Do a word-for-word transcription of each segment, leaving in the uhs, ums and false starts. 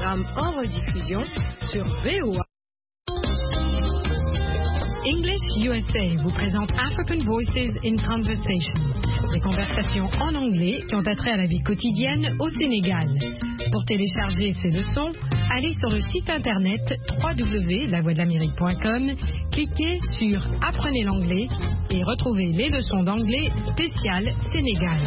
programme en rediffusion sur V O A. English U S A vous présente African Voices in Conversation, des conversations en anglais qui ont attrait à la vie quotidienne au Sénégal. Pour télécharger ces leçons, allez sur le site internet w w w point la voix de l'amérique point com, cliquez sur Apprenez l'anglais et retrouvez les leçons d'anglais spéciales Sénégal.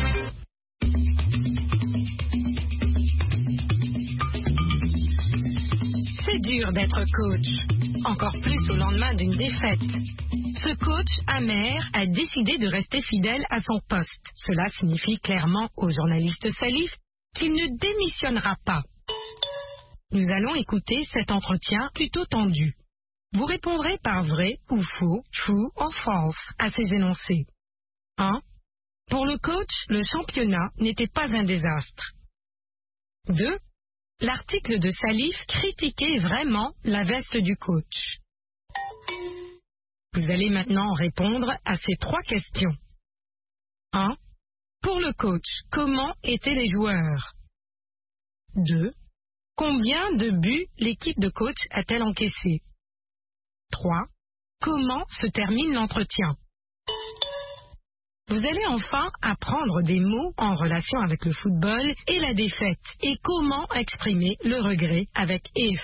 C'est dur d'être coach, encore plus au lendemain d'une défaite. Ce coach amer a décidé de rester fidèle à son poste. Cela signifie clairement au journaliste Salif qu'il ne démissionnera pas. Nous allons écouter cet entretien plutôt tendu. Vous répondrez par vrai ou faux, true or false, à ces énoncés. un. Pour le coach, le championnat n'était pas un désastre. deux. L'article de Salif critiquait vraiment la veste du coach. Vous allez maintenant répondre à ces trois questions. un. Pour le coach, comment étaient les joueurs? deux. Combien de buts l'équipe de coach a-t-elle encaissé? trois. Comment se termine l'entretien? Vous allez enfin apprendre des mots en relation avec le football et la défaite et comment exprimer le regret avec if.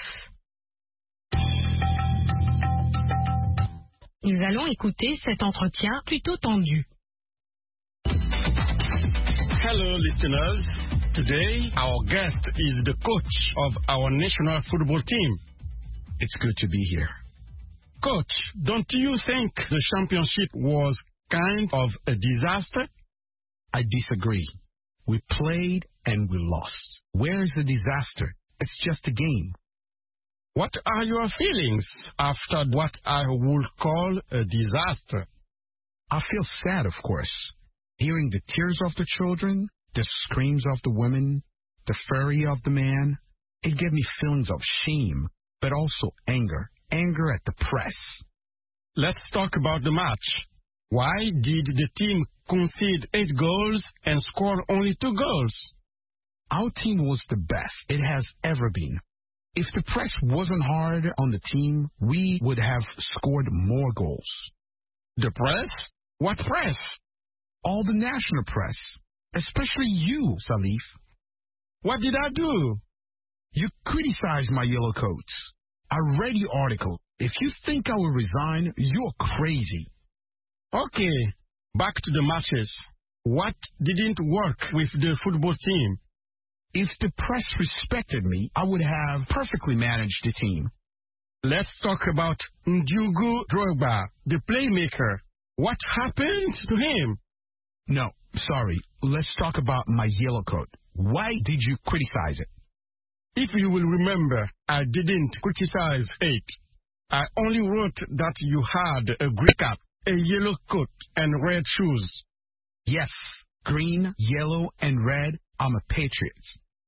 Nous allons écouter cet entretien plutôt tendu. Hello, listeners. Today, our guest is the coach of our national football team. It's good to be here. Coach, don't you think the championship was kind of a disaster? I disagree. We played and we lost. Where's the disaster? It's just a game. What are your feelings after what I would call a disaster? I feel sad, of course. Hearing the tears of the children, the screams of the women, the fury of the man, it gave me feelings of shame, but also anger. Anger at the press. Let's talk about the match. Why did the team concede eight goals and score only two goals? Our team was the best it has ever been. If the press wasn't hard on the team, we would have scored more goals. The press? What press? All the national press, especially you, Salif. What did I do? You criticized my yellow coats. I read your article. If you think I will resign, you're crazy. Okay, back to the matches. What didn't work with the football team? If the press respected me, I would have perfectly managed the team. Let's talk about Ndiogu Drogba, the playmaker. What happened to him? No, sorry. Let's talk about my yellow coat. Why did you criticize it? If you will remember, I didn't criticize it. I only wrote that you had a green cap, a yellow coat, and red shoes. Yes, green, yellow, and red. I'm a patriot.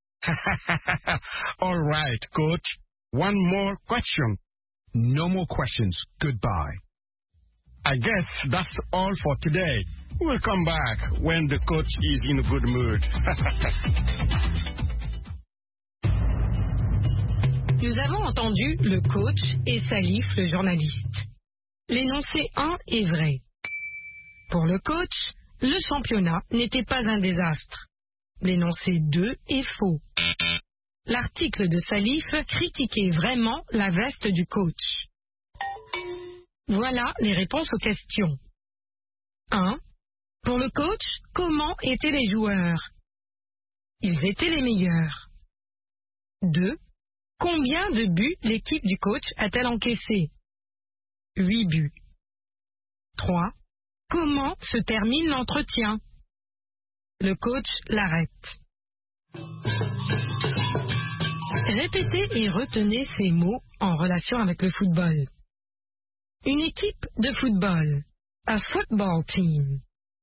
All right, coach. One more question. No more questions. Goodbye. I guess that's all for today. We'll come back when the coach is in a good mood. Nous avons entendu le coach et Salif, le journaliste. L'énoncé un est vrai. Pour le coach, le championnat n'était pas un désastre. L'énoncé deux est faux. L'article de Salif critiquait vraiment la veste du coach. Voilà les réponses aux questions. un. Pour le coach, comment étaient les joueurs? Ils étaient les meilleurs. deux. Combien de buts l'équipe du coach a-t-elle encaissé? huit buts. trois. Comment se termine l'entretien? Le coach l'arrête. Répétez et retenez ces mots en relation avec le football. Une équipe de football. A football team.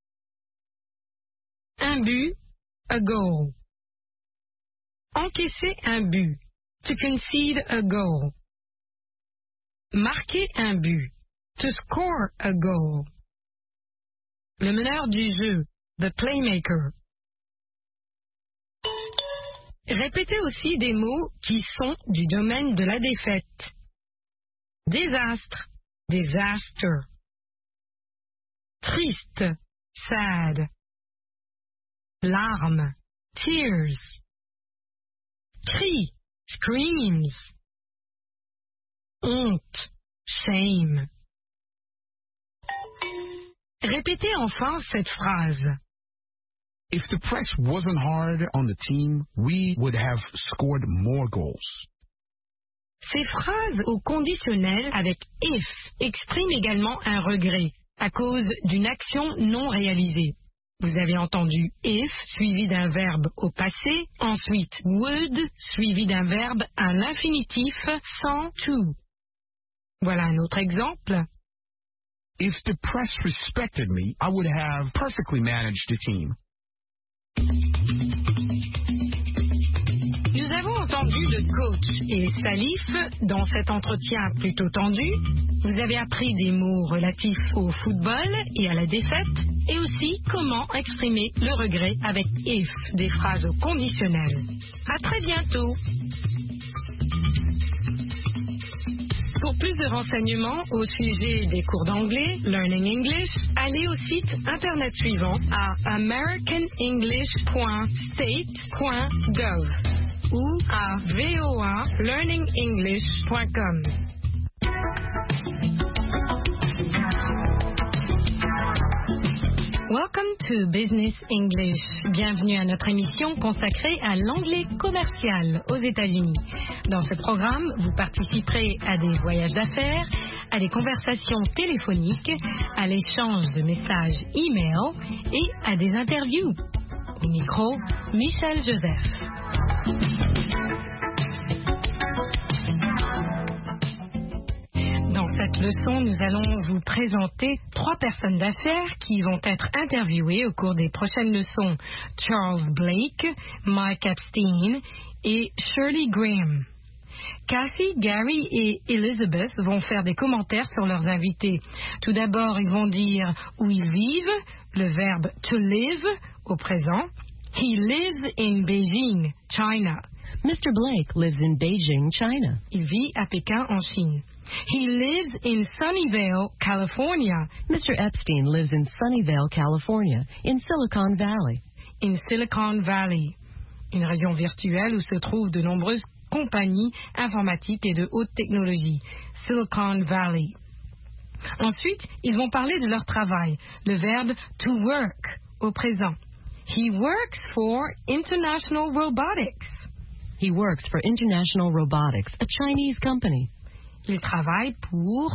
Un but. A goal. Encaisser un but. To concede a goal. Marquer un but. To score a goal. Le meneur du jeu. The playmaker. Répétez aussi des mots qui sont du domaine de la défaite. Désastre, disaster. Triste, sad. Larmes, tears. Cri, screams. Honte, shame. Répétez enfin cette phrase. If the press wasn't hard on the team, we would have scored more goals. Ces phrases au conditionnel avec if expriment également un regret à cause d'une action non réalisée. Vous avez entendu if suivi d'un verbe au passé, ensuite would suivi d'un verbe à l'infinitif sans to. Voilà un autre exemple. If the press respected me, I would have perfectly managed the team. Nous avons entendu le coach et Salif dans cet entretien plutôt tendu. Vous avez appris des mots relatifs au football et à la défaite, et aussi comment exprimer le regret avec if, des phrases au conditionnel. À très bientôt. Pour plus de renseignements au sujet des cours d'anglais, Learning English, allez au site internet suivant à american english point state point gov ou à voa learning english point com. Welcome to Business English. Bienvenue à notre émission consacrée à l'anglais commercial aux États-Unis. Dans ce programme, vous participerez à des voyages d'affaires, à des conversations téléphoniques, à l'échange de messages e-mail et à des interviews. Au micro, Michel Joseph. Dans cette leçon, nous allons vous présenter trois personnes d'affaires qui vont être interviewées au cours des prochaines leçons. Charles Blake, Mike Epstein et Shirley Graham. Kathy, Gary et Elizabeth vont faire des commentaires sur leurs invités. Tout d'abord, ils vont dire où ils vivent, le verbe to live au présent. He lives in Beijing, China. Mister Blake lives in Beijing, China. Il vit à Pékin, en Chine. He lives in Sunnyvale, California. Mister Epstein lives in Sunnyvale, California, in Silicon Valley. In Silicon Valley, une région virtuelle où se trouvent de nombreuses compagnies informatiques et de haute technologie. Silicon Valley. Ensuite, ils vont parler de leur travail, le verbe to work au présent. He works for International Robotics. He works for International Robotics, a Chinese company. Il travaille pour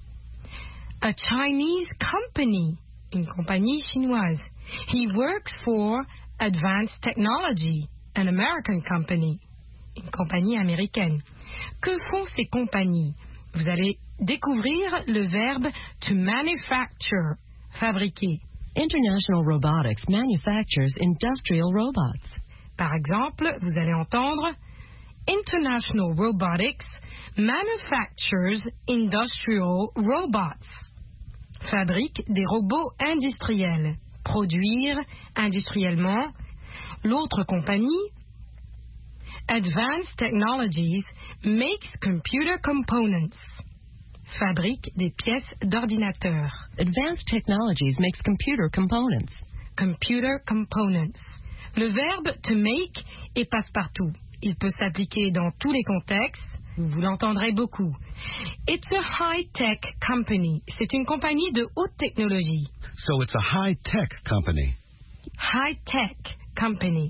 a Chinese company, une compagnie chinoise. He works for Advanced Technology, an American company, une compagnie américaine. Que font ces compagnies? Vous allez découvrir le verbe to manufacture, fabriquer. International Robotics manufactures industrial robots. Par exemple, vous allez entendre International Robotics manufactures industrial robots. Fabrique des robots industriels. Produire industriellement. L'autre compagnie, Advanced Technologies, makes computer components. Fabrique des pièces d'ordinateur. Advanced Technologies makes computer components. Computer components. Le verbe to make est passe-partout. Il peut s'appliquer dans tous les contextes. Vous l'entendrez beaucoup. It's a high-tech company. C'est une compagnie de haute technologie. So it's a high-tech company. High-tech company.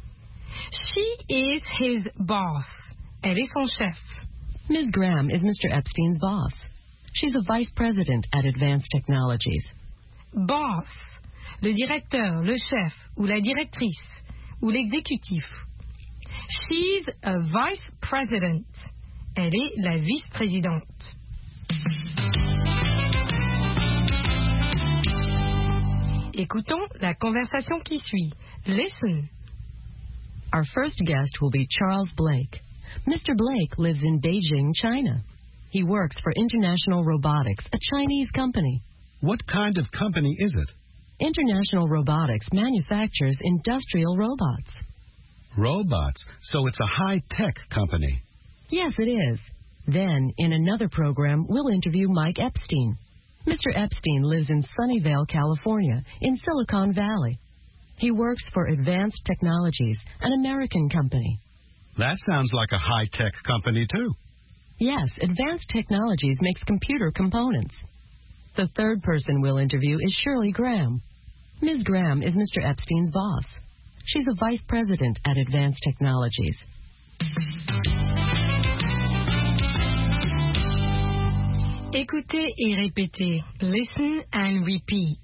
She is his boss. Elle est son chef. Miz Graham is Mister Epstein's boss. She's a vice president at Advanced Technologies. Boss, le directeur, le chef, ou la directrice, ou l'exécutif. She's a vice president. Elle est la vice-présidente. Écoutons la conversation qui suit. Listen. Our first guest will be Charles Blake. Mister Blake lives in Beijing, China. He works for International Robotics, a Chinese company. What kind of company is it? International Robotics manufactures industrial robots. Robots. So it's a high-tech company. Yes, it is. Then, in another program, we'll interview Mike Epstein. Mister Epstein lives in Sunnyvale, California, in Silicon Valley. He works for Advanced Technologies, an American company. That sounds like a high-tech company, too. Yes, Advanced Technologies makes computer components. The third person we'll interview is Shirley Graham. Miz Graham is Mister Epstein's boss. She's a vice president at Advanced Technologies. Écoutez et répétez. Listen and repeat.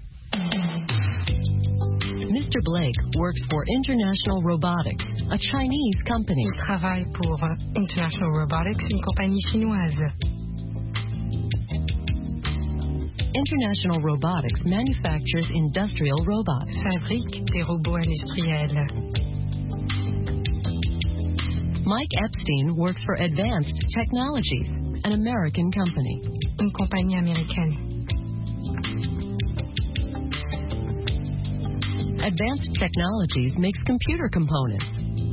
Mister Blake works for International Robotics, a Chinese company. Il travaille pour International Robotics, une compagnie chinoise. International Robotics manufactures industrial robots. Fabrique des robots industriels. Mike Epstein works for Advanced Technologies, an American company. Une compagnie américaine. Advanced Technologies makes computer components.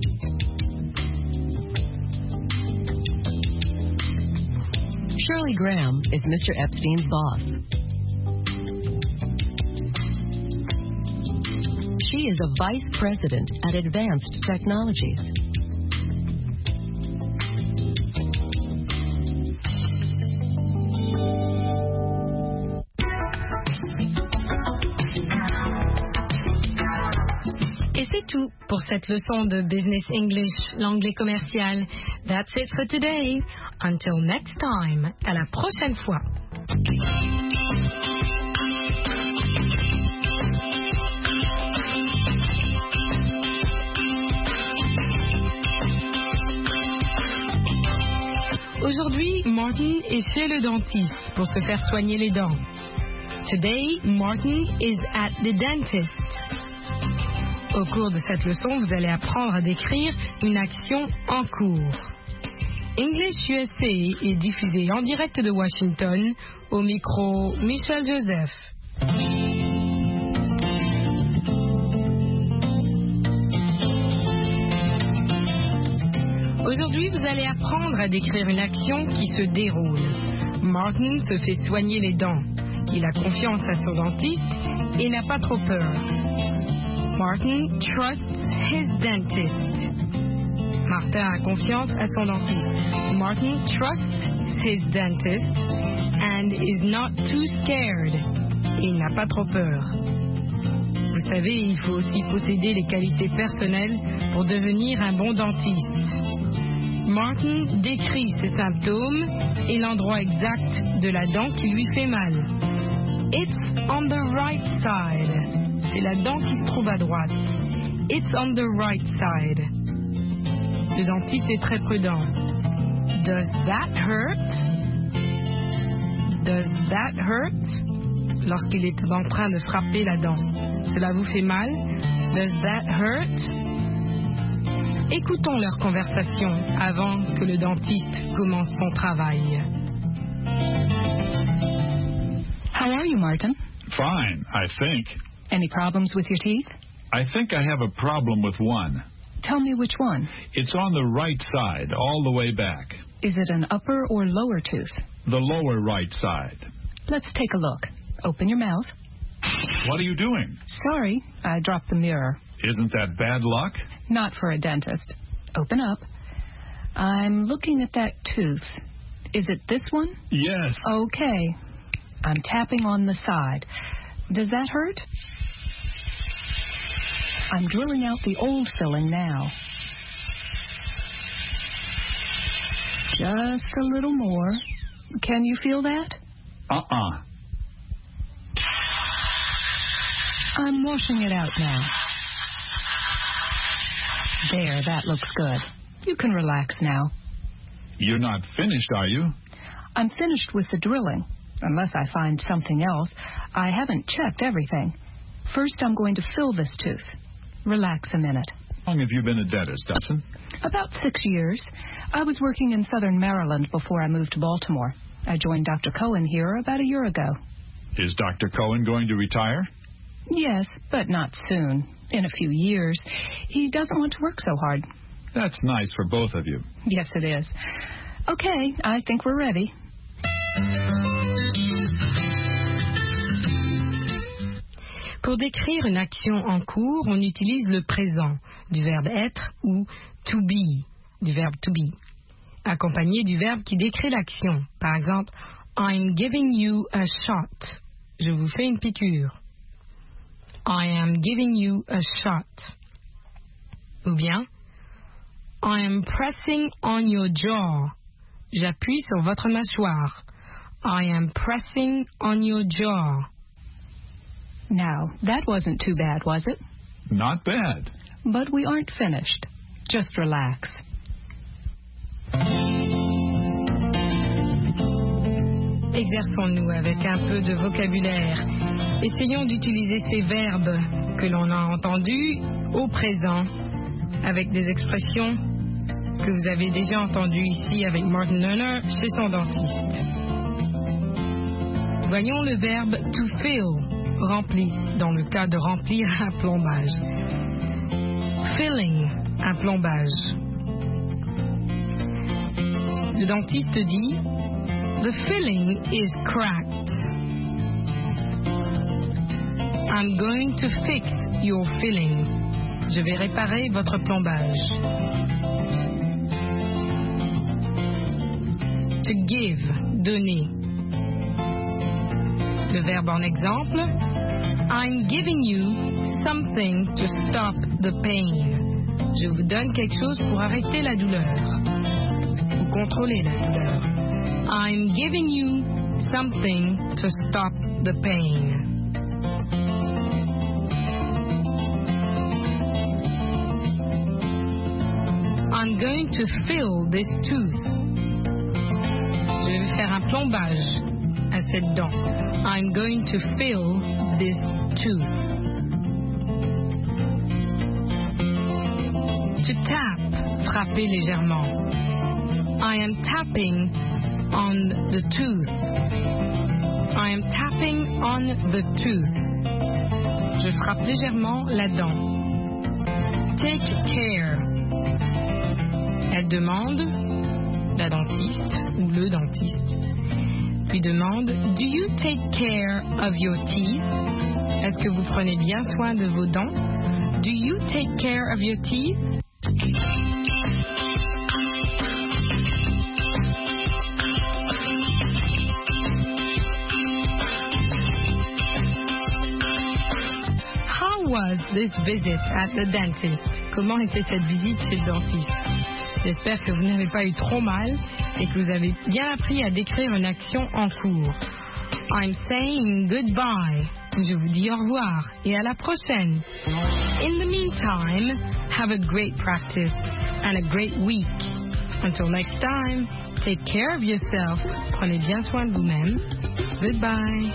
Shirley Graham is Mister Epstein's boss. She is a vice president at Advanced Technologies. Et c'est tout pour cette leçon de Business English, l'anglais commercial. That's it for today. Until next time. À la prochaine fois. Aujourd'hui, Martin est chez le dentiste pour se faire soigner les dents. Today, Martin is at the dentist. Au cours de cette leçon, vous allez apprendre à décrire une action en cours. English U S A est diffusé en direct de Washington, au micro Michel Joseph. Aujourd'hui, vous allez apprendre à décrire une action qui se déroule. Martin se fait soigner les dents. Il a confiance à son dentiste et n'a pas trop peur. Martin trusts his dentist. Martin a confiance à son dentiste. Martin trusts his dentist and is not too scared. Il n'a pas trop peur. Vous savez, il faut aussi posséder les qualités personnelles pour devenir un bon dentiste. Martin décrit ses symptômes et l'endroit exact de la dent qui lui fait mal. It's on the right side. C'est la dent qui se trouve à droite. It's on the right side. Le dentiste est très prudent. Does that hurt? Does that hurt? Lorsqu'il est en train de frapper la dent. Cela vous fait mal? Does that hurt? Écoutons leur conversation avant que le dentiste commence son travail. How are you, Martin? Fine, I think. Any problems with your teeth? I think I have a problem with one. Tell me which one. It's on the right side, all the way back. Is it an upper or lower tooth? The lower right side. Let's take a look. Open your mouth. What are you doing? Sorry, I dropped the mirror. Isn't that bad luck? Not for a dentist. Open up. I'm looking at that tooth. Is it this one? Yes. Okay. I'm tapping on the side. Does that hurt? I'm drilling out the old filling now. Just a little more. Can you feel that? Uh-uh. I'm washing it out now. There, that looks good. You can relax now. You're not finished, are you? I'm finished with the drilling. Unless I find something else. I haven't checked everything. First, I'm going to fill this tooth. Relax a minute. How long have you been a dentist, Dodson? About six years. I was working in southern Maryland before I moved to Baltimore. I joined Doctor Cohen here about a year ago. Is Doctor Cohen going to retire? Yes, but not soon. in a few years. He doesn't want to work so hard. That's nice for both of you. Yes, it is. Okay, I think we're ready. Pour décrire une action en cours, on utilise le présent du verbe être ou to be du verbe to be, accompagné du verbe qui décrit l'action. Par exemple, I'm giving you a shot. Je vous fais une piqûre. I am giving you a shot. Ou bien, I am pressing on your jaw. J'appuie sur votre mâchoire. I am pressing on your jaw. Now, that wasn't too bad, was it? Not bad. But we aren't finished. Just relax. Exerçons-nous avec un peu de vocabulaire. Essayons d'utiliser ces verbes que l'on a entendus au présent avec des expressions que vous avez déjà entendues ici avec Martin Lerner chez son dentiste. Voyons le verbe to fill, rempli, dans le cas de remplir un plombage. Filling, un plombage. Le dentiste dit The filling is cracked. I'm going to fix your filling. Je vais réparer votre plombage. To give, donner. Le verbe en exemple, I'm giving you something to stop the pain. Je vous donne quelque chose pour arrêter la douleur, ou contrôler la douleur. I'm giving you something to stop the pain. I'm going to fill this tooth. Je vais faire un plombage à cette dent. I'm going to fill this tooth. To tap, frapper légèrement. I am tapping on the tooth. I am tapping on the tooth. Je frappe légèrement la dent. Take care. Elle demande, la dentiste ou le dentiste, lui demande Do you take care of your teeth? Est-ce que vous prenez bien soin de vos dents? Do you take care of your teeth? How was this visit at the dentist? Comment était cette visite chez le dentiste? J'espère que vous n'avez pas eu trop mal et que vous avez bien appris à décrire une action en cours. I'm saying goodbye. Je vous dis au revoir et à la prochaine. In the meantime, have a great practice and a great week. Until next time, take care of yourself. Prenez bien soin de vous-même. Goodbye.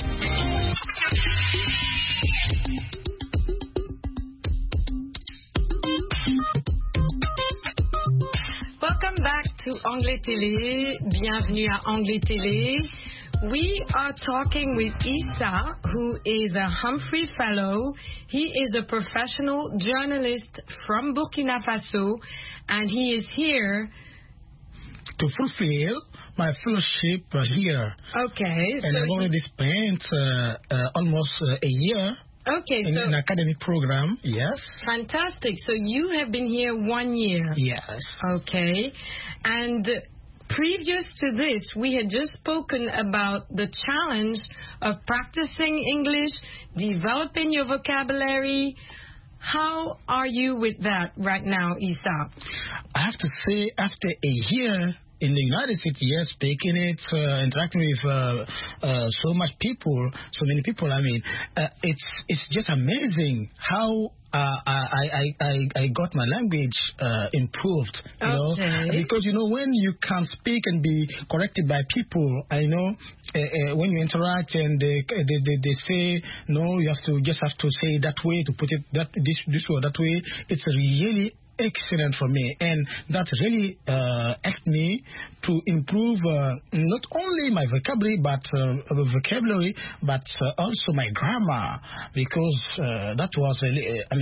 Welcome back to Anglais Télé. Bienvenue à Anglais Télé. We are talking with Issa, who is a Humphrey Fellow. He is a professional journalist from Burkina Faso, and he is here to fulfill my fellowship uh, here. Okay. And so I've already spent uh, uh, almost uh, a year okay, in so an academic program, yes. Fantastic. So you have been here one year. Yes. Okay. And previous to this, we had just spoken about the challenge of practicing English, developing your vocabulary. How are you with that right now, Issa? I have to say, after a year in the United States, yes, speaking it, uh, interacting with uh, uh, so much people, so many people, I mean, uh, it's it's just amazing how uh, I, I, I, I got my language uh, improved, you okay. know, because, you know, when you can speak and be corrected by people, I know, uh, uh, when you interact and they, they, they, they say, no, you have to just have to say it that way, to put it that this, this way or that way, it's really excellent for me, and that really uh, helped me to improve uh, not only my vocabulary but uh, vocabulary but uh, also my grammar, because uh, that was really, I mean,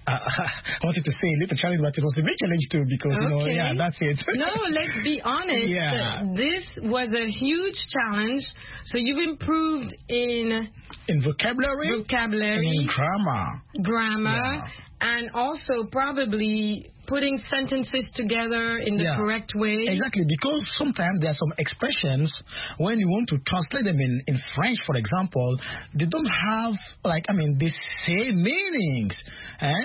Uh, I wanted to say a little challenge, but it was a big challenge too because, okay. you know, yeah, that's it. No, let's be honest. Yeah. This was a huge challenge. So you've improved in... In vocabulary. Vocabulary. In grammar. Grammar. Yeah. And also probably putting sentences together in the yeah. correct way. Exactly, because sometimes there are some expressions, when you want to translate them in, in French, for example, they don't have, like, I mean, the same meanings. Eh?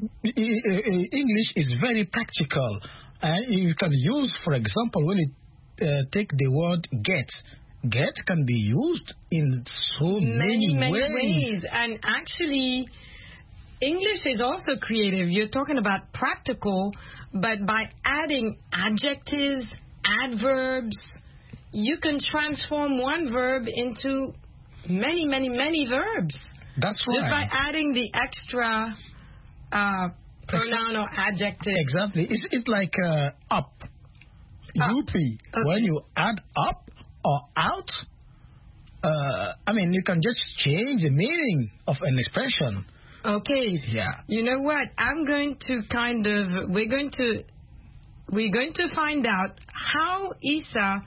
English is very practical. Eh? You can use, for example, when you uh, take the word get, get can be used in so many, many, many ways. ways. And actually... English is also creative. You're talking about practical, but by adding adjectives, adverbs, you can transform one verb into many, many, many verbs. That's right. Just by adding the extra uh, pronoun or adjective. Exactly. It's, it's like uh, up. Up. U P. Okay. When you add up or out, uh, I mean, you can just change the meaning of an expression. Okay. Yeah. You know what? I'm going to kind of we're going to we're going to find out how Issa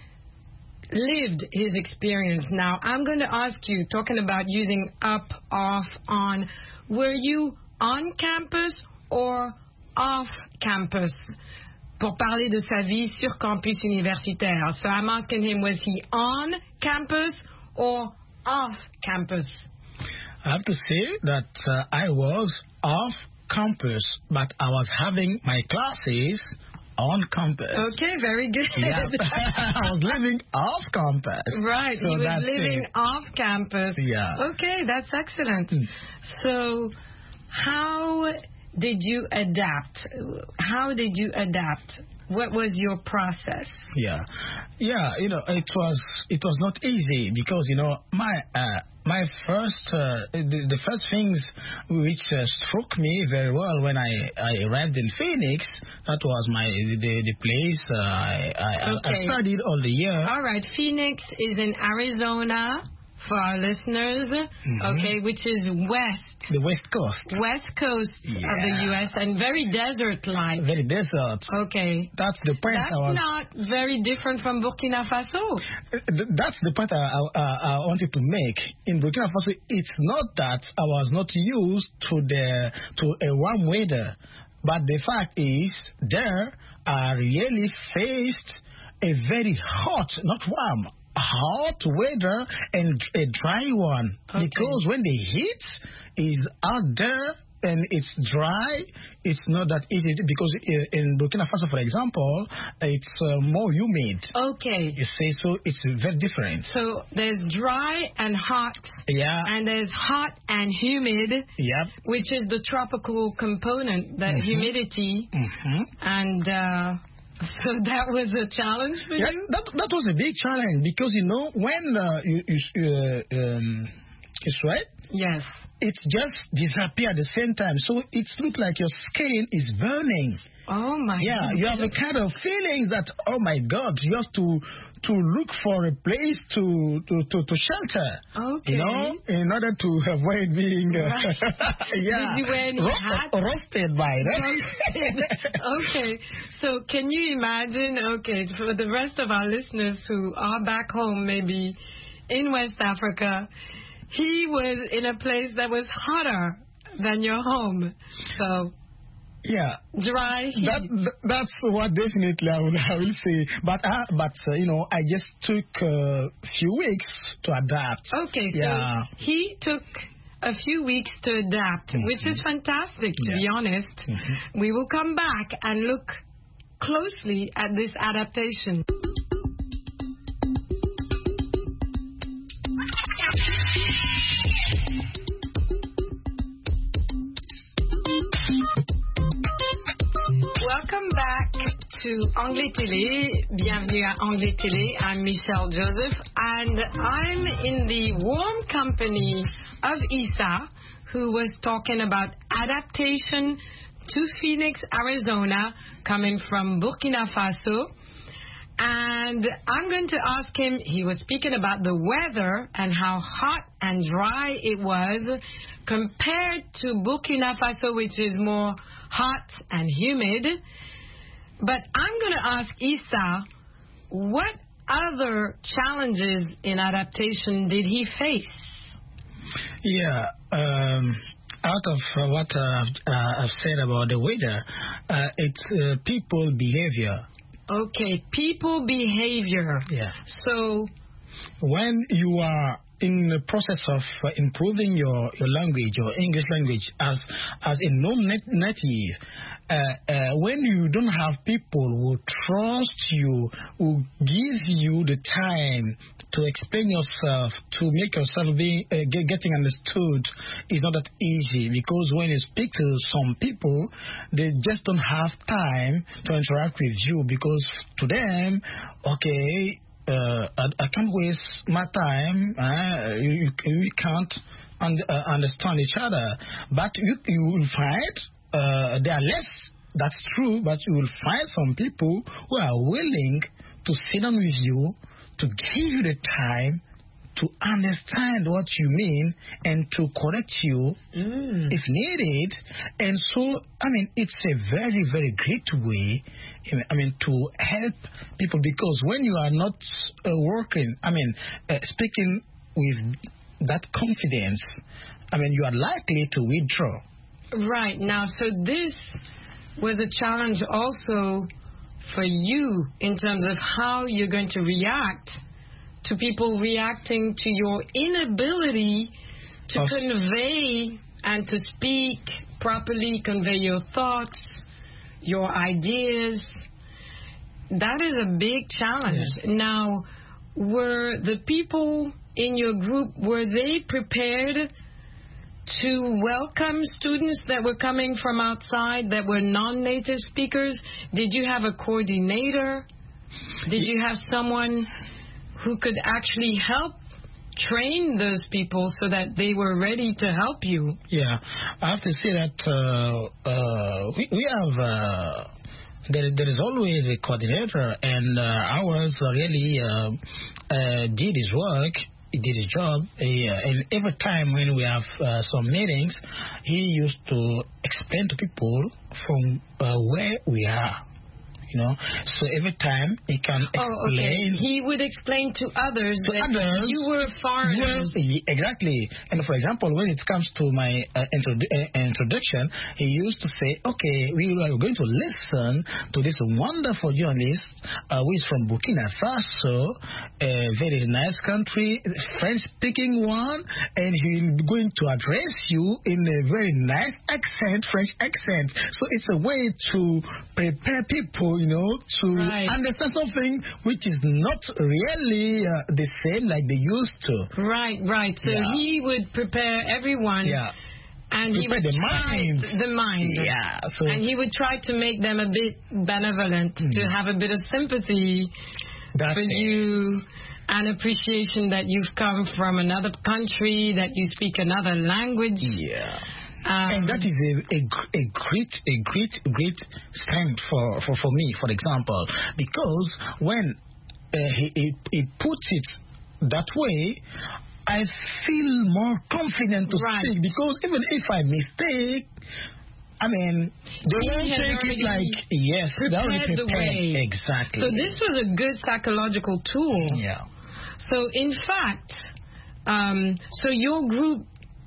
lived his experience. Now, I'm going to ask you, talking about using up, off, on, were you on campus or off campus? Pour parler de sa vie sur campus universitaire. So I'm asking him, was he on campus or off campus? I have to say that uh, I was off campus, but I was having my classes on campus. Okay, very good. Yeah. I was living off campus. Right, so he was living it. off campus. Yeah. Okay, that's excellent. Mm. So, how did you adapt? How did you adapt? What was your process? Yeah, yeah. You know, it was it was not easy because you know my uh, my first uh, the, the first things which uh, struck me very well when I, I arrived in Phoenix, that was my the the place uh, I, I, okay. I studied all the year. All right, Phoenix is in Arizona. For our listeners, mm-hmm. okay, which is west. The west coast. West coast yeah. of the U S and very desert-like. Very desert. Okay. That's the point. That's I was, not very different from Burkina Faso. That's the point I, I, I wanted to make. In Burkina Faso, it's not that I was not used to the to a warm weather, but the fact is there I really faced a very hot, not warm, hot weather and a dry one. Okay. Because when the heat is out there and it's dry, it's not that easy. Because in Burkina Faso, for example, it's uh, more humid. Okay. You see, so it's very different. So there's dry and hot. Yeah. And there's hot and humid. Yep. Which is the tropical component, the mm-hmm. humidity. Mm-hmm. And... Uh, So that was a challenge for yeah, you? That that was a big challenge because, you know, when uh, you, you, uh, um, you sweat, yes, it just disappears at the same time. So it looks like your skin is burning. Oh, my Yeah, God. you have a kind of feeling that, oh, my God, you have to to look for a place to, to, to, to shelter. Okay. You know, in order to avoid being uh, right. yeah, Did you wear any roast, hat? roasted by that. Okay. So can you imagine, okay, for the rest of our listeners who are back home, maybe in West Africa, he was in a place that was hotter than your home. So... Yeah, dry heat. That, that that's what definitely I will I will say. But uh, but uh, you know, I just took a uh, few weeks to adapt. Okay, so yeah. he took a few weeks to adapt, mm-hmm. which is fantastic, to yeah. be honest. Mm-hmm. We will come back and look closely at this adaptation. Welcome back to Anglais Télé. Bienvenue à Anglais Télé. I'm Michelle Joseph, and I'm in the warm company of Issa, who was talking about adaptation to Phoenix, Arizona, coming from Burkina Faso. And I'm going to ask him, he was speaking about the weather and how hot and dry it was. compared to Burkina Faso, which is more hot and humid. But I'm going to ask Issa, what other challenges in adaptation did he face? Yeah, um, out of uh, what uh, uh, I've said about the weather, uh, it's uh, people behavior. Okay, people behavior. Yeah. So, when you are in the process of uh, improving your, your language, your English language, as as a non-native, uh, uh, when you don't have people who trust you, who give you the time to explain yourself, to make yourself being uh, get, getting understood, is not that easy, because when you speak to some people, they just don't have time to interact with you, because to them, okay, Uh, I, I can't waste my time. Uh, you, you can't un uh, understand each other. But you, you will find uh, there are less. That's true. But you will find some people who are willing to sit down with you, to give you the time to understand what you mean and to correct you mm. if needed. And so, I mean, it's a very, very great way, I mean, to help people, because when you are not uh, working, I mean, uh, speaking with that confidence, I mean, you are likely to withdraw. Right. Now, so this was a challenge also for you in terms of how you're going to react to people reacting to your inability to of convey and to speak properly, convey your thoughts, your ideas. That is a big challenge. Yeah. Now, were the people in your group, were they prepared to welcome students that were coming from outside that were non-native speakers? Did you have a coordinator? Did you have someone who could actually help train those people so that they were ready to help you? Yeah, I have to say that uh, uh, we, we have, uh, there, there is always a coordinator, and uh, ours really uh, uh, did his work, he did his job, he, uh, and every time when we have uh, some meetings, he used to explain to people from uh, where we are. You know, so every time he can explain. Oh, okay. He would explain to others to that others, you were foreigners. Yes, exactly. And for example, when it comes to my uh, introdu uh, introduction, he used to say, okay, we are going to listen to this wonderful journalist uh, who is from Burkina Faso, a very nice country, French-speaking one, and he's going to address you in a very nice accent, French accent. So it's a way to prepare people, you know, to right. understand something which is not really uh, the same like they used to. Right, right. So yeah. he would prepare everyone. Yeah. And prepare he would the try mind. The mind. Yeah. So and he would try to make them a bit benevolent, mm. to have a bit of sympathy That's for it. you, and appreciation that you've come from another country, that you speak another language. Yeah. Um, and that is a, a, a great, a great, great strength for, for, for me, for example, because when uh, he, he, he puts it that way, I feel more confident to right. speak, because even if I mistake, I mean, they won't take it like, yes, they already prepared. The way. Exactly. So this was a good psychological tool. Yeah. So in fact, um, so your group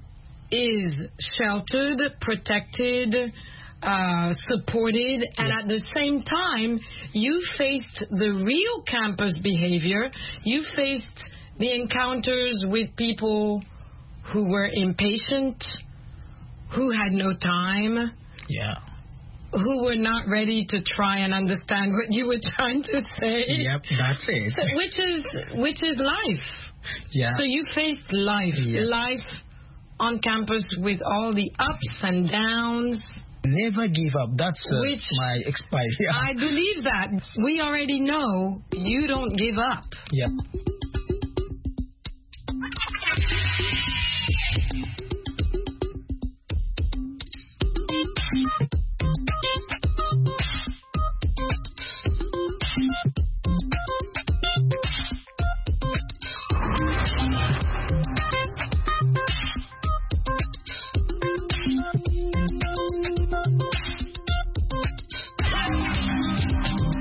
is sheltered, protected, uh, supported, and yeah. at the same time, you faced the real campus behavior. You faced the encounters with people who were impatient, who had no time, yeah, who were not ready to try and understand what you were trying to say. Yep, that's it. So, which is which is life. Yeah. So you faced life, yeah. life on campus with all the ups and downs. Never give up. That's uh, Which my expire. Yeah. I believe that. We already know you don't give up. Yeah.